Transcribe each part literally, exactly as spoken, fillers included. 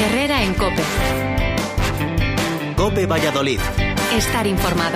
Herrera en COPE. COPE Valladolid. Estar informado.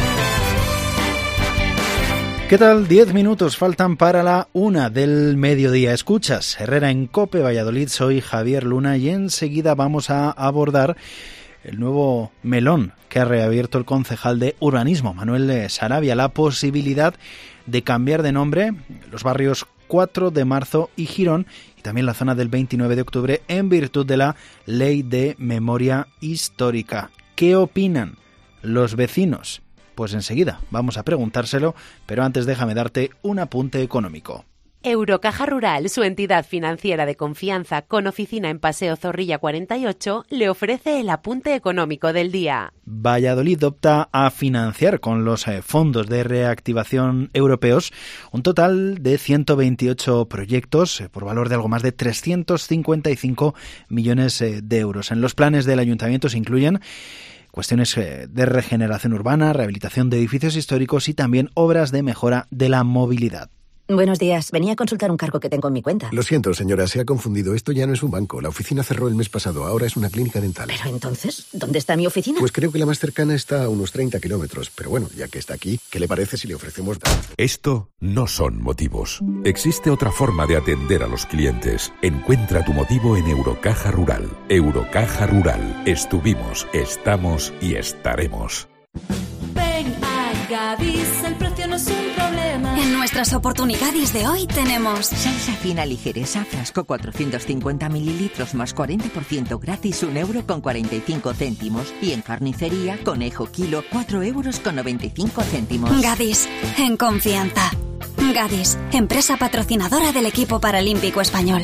¿Qué tal? Diez minutos faltan para la una del mediodía. Escuchas Herrera en COPE Valladolid. Soy Javier Luna y enseguida vamos a abordar el nuevo melón que ha reabierto el concejal de urbanismo, Manuel Sarabia, la posibilidad de cambiar de nombre los barrios cuatro de marzo y Girón y también la zona del veintinueve de octubre en virtud de la Ley de Memoria Histórica. ¿Qué opinan los vecinos? Pues enseguida vamos a preguntárselo, pero antes déjame darte un apunte económico. Eurocaja Rural, su entidad financiera de confianza con oficina en Paseo Zorrilla cuarenta y ocho, le ofrece el apunte económico del día. Valladolid opta a financiar con los eh, fondos de reactivación europeos un total de ciento veintiocho proyectos eh, por valor de algo más de trescientos cincuenta y cinco millones eh, de euros. En los planes del ayuntamiento se incluyen cuestiones de regeneración urbana, rehabilitación de edificios históricos y también obras de mejora de la movilidad. Buenos días. Venía a consultar un cargo que tengo en mi cuenta. Lo siento, señora, se ha confundido. Esto ya no es un banco. La oficina cerró el mes pasado. Ahora es una clínica dental. Pero entonces, ¿dónde está mi oficina? Pues creo que la más cercana está a unos treinta kilómetros. Pero bueno, ya que está aquí, ¿qué le parece si le ofrecemos datos? Esto no son motivos. Existe otra forma de atender a los clientes. Encuentra tu motivo en Eurocaja Rural. Eurocaja Rural. Estuvimos, estamos y estaremos. Ven a Gadis, el precio no es un problema. En nuestras oportunidades de hoy tenemos salsa fina ligereza, frasco cuatrocientos cincuenta mililitros más cuarenta por ciento gratis, un euro con cuarenta y cinco céntimos. Y en carnicería, conejo kilo, cuatro euros con noventa y cinco céntimos. Gadis, en confianza. Gadis, empresa patrocinadora del equipo paralímpico español.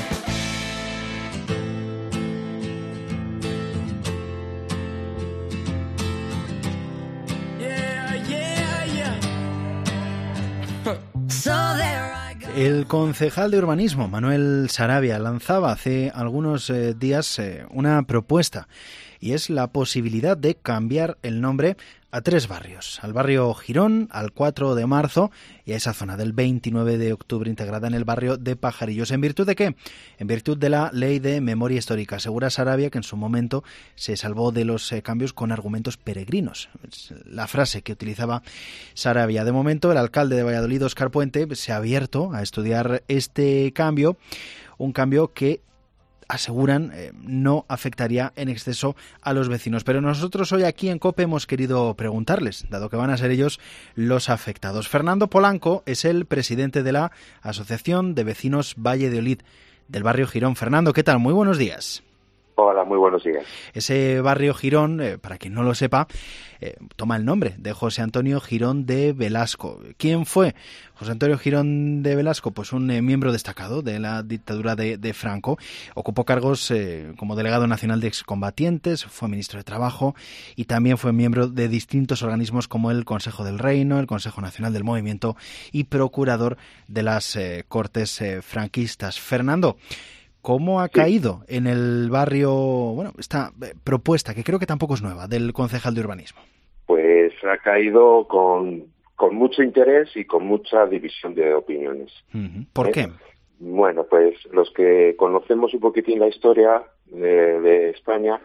El concejal de urbanismo, Manuel Sarabia, lanzaba hace algunos eh, días eh, una propuesta y es la posibilidad de cambiar el nombre a tres barrios, al barrio Girón, al cuatro de marzo y a esa zona del veintinueve de octubre integrada en el barrio de Pajarillos. ¿En virtud de qué? En virtud de la Ley de Memoria Histórica. Asegura Sarabia que en su momento se salvó de los eh, cambios con argumentos peregrinos. Es la frase que utilizaba Sarabia. De momento, el alcalde de Valladolid, Óscar Puente, se ha abierto a estudiar este cambio, un cambio que aseguran eh, no afectaría en exceso a los vecinos. Pero nosotros hoy aquí en COPE hemos querido preguntarles, dado que van a ser ellos los afectados. Fernando Polanco es el presidente de la Asociación de Vecinos Valle de Olid del barrio Girón. Fernando, ¿qué tal? Muy buenos días. Hola, muy buenos días. Ese barrio Girón, eh, para quien no lo sepa, eh, toma el nombre de José Antonio Girón de Velasco. ¿Quién fue José Antonio Girón de Velasco? Pues un eh, miembro destacado de la dictadura de, de Franco. Ocupó cargos eh, como delegado nacional de excombatientes, fue ministro de Trabajo y también fue miembro de distintos organismos como el Consejo del Reino, el Consejo Nacional del Movimiento y procurador de las eh, Cortes eh, franquistas. Fernando, ¿cómo ha caído en el barrio, bueno, esta propuesta, que creo que tampoco es nueva, del concejal de urbanismo? Pues ha caído con, con mucho interés y con mucha división de opiniones. Uh-huh. ¿Por ¿Eh? qué? Bueno, pues los que conocemos un poquitín la historia de, de España,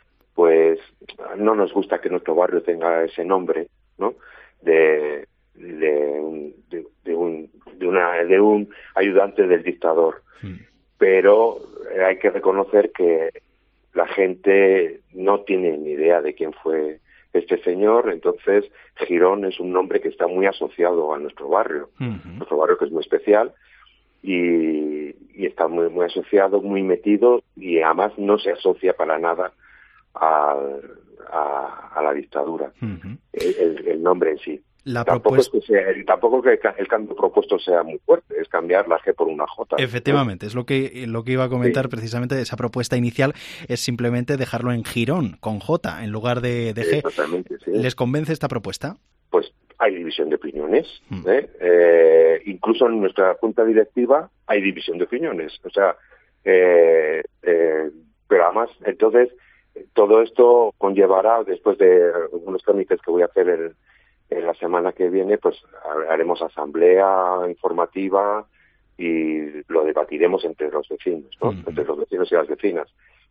pues no nos gusta que nuestro barrio tenga ese nombre, ¿no? De, de, un, de, de, un, de, una, de un ayudante del dictador. Uh-huh. Pero hay que reconocer que la gente no tiene ni idea de quién fue este señor, entonces Girón es un nombre que está muy asociado a nuestro barrio, uh-huh. nuestro barrio que es muy especial y, y está muy muy asociado, muy metido y además no se asocia para nada a, a, a la dictadura, uh-huh. el, el nombre en sí. La tampoco, propuesta... es que sea, tampoco que el cambio propuesto sea muy fuerte, es cambiar la G por una J. Efectivamente, es lo que lo que iba a comentar, sí. Precisamente esa propuesta inicial es simplemente dejarlo en Girón, con J, en lugar de, de G. Exactamente, sí. ¿Les convence esta propuesta? Pues hay división de opiniones. Hmm. ¿eh? Eh, incluso en nuestra junta directiva hay división de opiniones. O sea, eh, eh, pero además, entonces, todo esto conllevará, después de algunos trámites que voy a hacer en En la semana que viene, pues haremos asamblea informativa y lo debatiremos entre los vecinos, ¿no? Uh-huh. Entre los vecinos y las vecinas.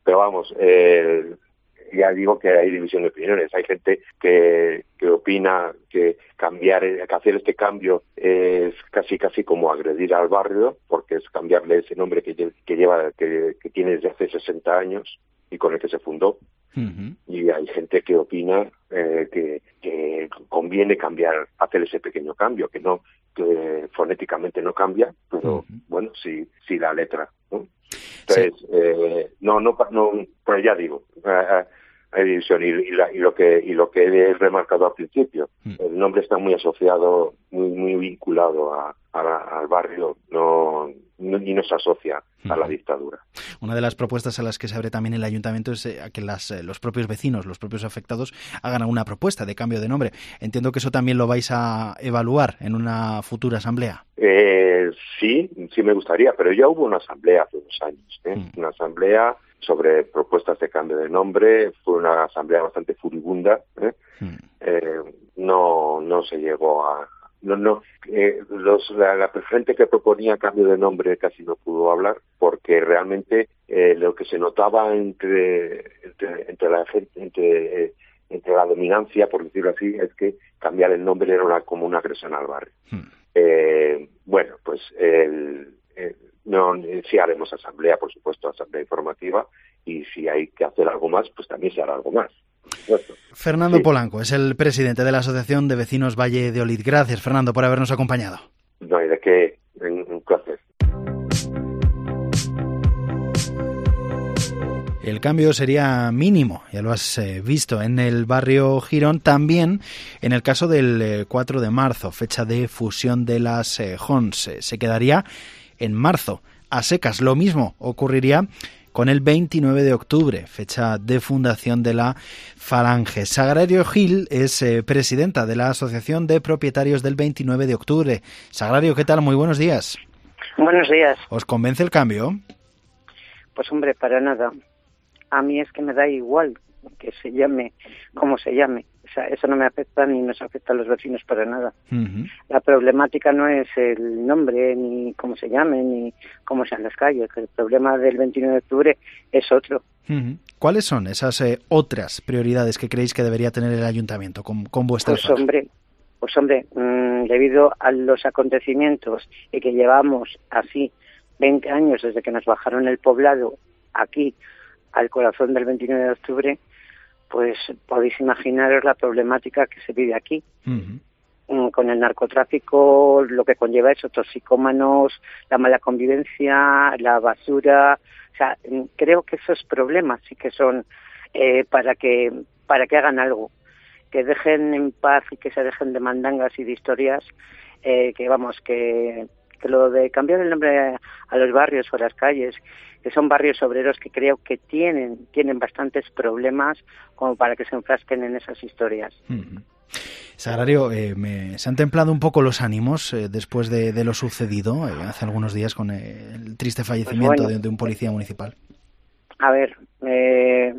pero vamos, eh, ya digo que hay división de opiniones. Hay gente que, que opina que cambiar, que hacer este cambio es casi casi como agredir al barrio, porque es cambiarle ese nombre que, que lleva, que, que tiene desde hace sesenta años y con el que se fundó. Uh-huh. Y hay gente que opina eh, que, que conviene cambiar, hacer ese pequeño cambio, que no, que fonéticamente no cambia, pero uh-huh. bueno, sí, sí la letra, ¿no? Entonces, sí. eh, no, no, no, pues ya digo, eh, hay división y, y, la, y lo que y lo que he remarcado al principio, uh-huh. el nombre está muy asociado, muy muy vinculado a, a la, al barrio, no, no y no se asocia a la dictadura. Una de las propuestas a las que se abre también el ayuntamiento es a que las, los propios vecinos, los propios afectados, hagan alguna propuesta de cambio de nombre. Entiendo que eso también lo vais a evaluar en una futura asamblea. Eh, sí, sí me gustaría, pero ya hubo una asamblea hace unos años, ¿eh? Mm. Una asamblea sobre propuestas de cambio de nombre, fue una asamblea bastante furibunda, ¿eh? Mm. Eh, no, no se llegó a... No, no, eh, los, la, la gente que proponía cambio de nombre casi no pudo hablar porque realmente eh, lo que se notaba entre entre, entre la gente, entre, eh, entre la dominancia, por decirlo así, es que cambiar el nombre era una, como una agresión al barrio. Hmm. Eh, bueno, pues el, el, no, sí haremos asamblea, por supuesto, asamblea informativa, y si hay que hacer algo más, pues también se hará algo más. Fernando sí. Polanco es el presidente de la Asociación de Vecinos Valle de Olid. Gracias, Fernando, por habernos acompañado. No hay de qué, un placer. El cambio sería mínimo, ya lo has eh, visto, en el barrio Girón, también en el caso del eh, cuatro de marzo, fecha de fusión de las eh, J O Ns. Eh, se quedaría en marzo, a secas. Lo mismo ocurriría con el veintinueve de octubre, fecha de fundación de la Falange. Sagrario Gil es eh, presidenta de la Asociación de Propietarios del veintinueve de octubre. Sagrario, ¿qué tal? Muy buenos días. Buenos días. ¿Os convence el cambio? Pues hombre, para nada. A mí es que me da igual que se llame como se llame. O sea, eso no me afecta ni nos afecta a los vecinos para nada. Uh-huh. La problemática no es el nombre, ni cómo se llame, ni cómo sean las calles. El problema del veintinueve de octubre es otro. Uh-huh. ¿Cuáles son esas eh, otras prioridades que creéis que debería tener el ayuntamiento con, con vuestra Pues zona? hombre, pues hombre, mmm, debido a los acontecimientos y que llevamos así veinte años desde que nos bajaron el poblado aquí al corazón del veintinueve de octubre, pues podéis imaginaros la problemática que se vive aquí. Uh-huh. Con el narcotráfico, lo que conlleva eso, toxicómanos, la mala convivencia, la basura. O sea, creo que esos problemas sí que son eh, para que para que hagan algo, que dejen en paz y que se dejen de mandangas y de historias, eh, que vamos, que, que lo de cambiar el nombre a los barrios o a las calles, que son barrios obreros que creo que tienen tienen bastantes problemas como para que se enfrasquen en esas historias. Uh-huh. Sagrario, eh, me, ¿se han templado un poco los ánimos eh, después de, de lo sucedido eh, hace algunos días con eh, el triste fallecimiento pues bueno, de, de un policía municipal? A ver, eh,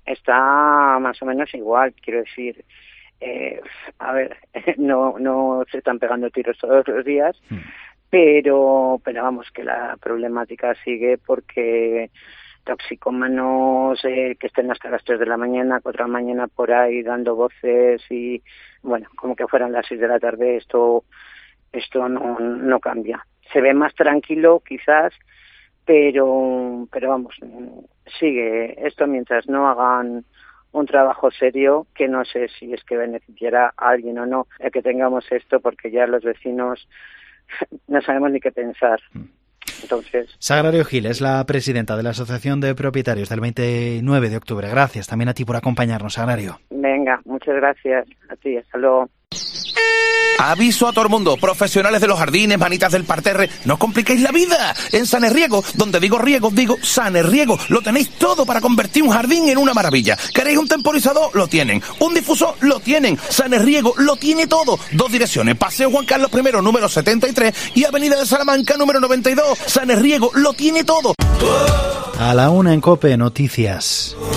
está más o menos igual, quiero decir. Eh, a ver, no, no se están pegando tiros todos los días, uh-huh. Pero, pero vamos, que la problemática sigue porque toxicómanos eh, que estén hasta las tres de la mañana, cuatro de la mañana por ahí dando voces y, bueno, como que fueran las seis de la tarde, esto esto no, no cambia. Se ve más tranquilo quizás, pero, pero vamos, sigue esto mientras no hagan un trabajo serio, que no sé si es que beneficiará a alguien o no el que tengamos esto, porque ya los vecinos no sabemos ni qué pensar. Entonces, Sagrario Gil es la presidenta de la Asociación de Propietarios del veintinueve de octubre. Gracias también a ti por acompañarnos, Sagrario. Venga, muchas gracias a ti. Hasta luego. Aviso a todo el mundo, profesionales de los jardines, manitas del parterre, no os compliquéis la vida. En Sanerriego, donde digo riego, digo Sanerriego, lo tenéis todo para convertir un jardín en una maravilla. ¿Queréis un temporizador? Lo tienen. ¿Un difusor? Lo tienen. Sanerriego lo tiene todo. Dos direcciones, Paseo Juan Carlos primero, número setenta y tres, y Avenida de Salamanca, número noventa y dos. Sanerriego lo tiene todo. A la una en COPE, noticias.